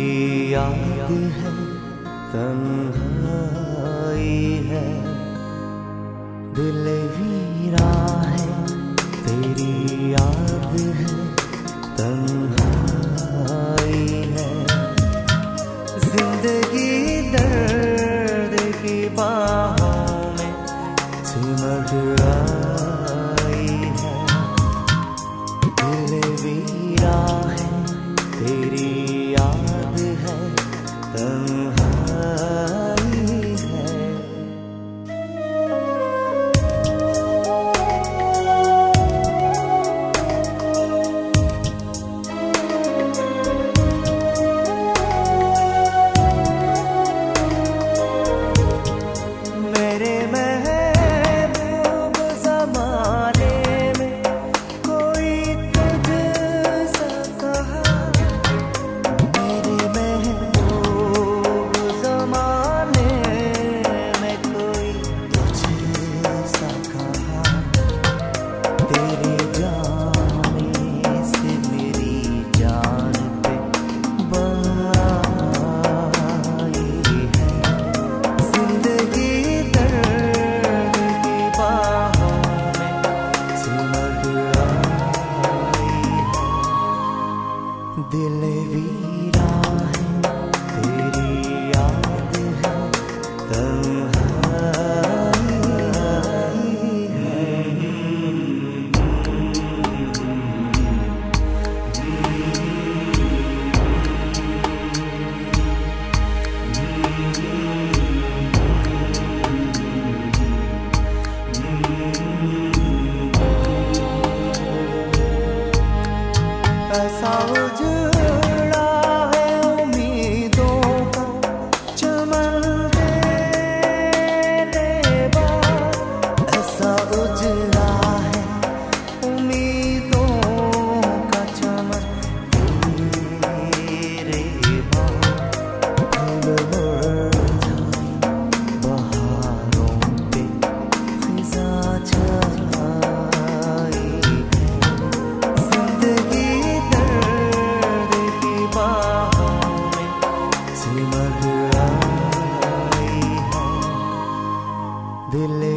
तेरी याद है, तन्हाई है, दिल वीरा है। तेरी याद है, तन्हाई है, जिंदगी दर्द की बाहों में सिमट आई है। दिल वीरा है, तेरी याद है, तन्हाई है। मेरे महबूब ज़माने में कोई तुझसा कहा, मेरे महबूब ज़माने में कोई तुझसा कहा। तेरे जाने से मेरी जान पे बन आई है। जिंदगी दर्द की बाहों में सिमट आई है। दिल वीरा है, तेरी याद है, तन्हाई है। ऐसा उजड़ा है उम्मीदों का चमन तेरे बाद, ऐसा उजड़ा है उम्मीदों का चमन तेरे बाद। फूल मुरझाए बहारों पे खिज़ा छाई है। जिंदगी दर्द की बाहों में सिमट आई है। दिल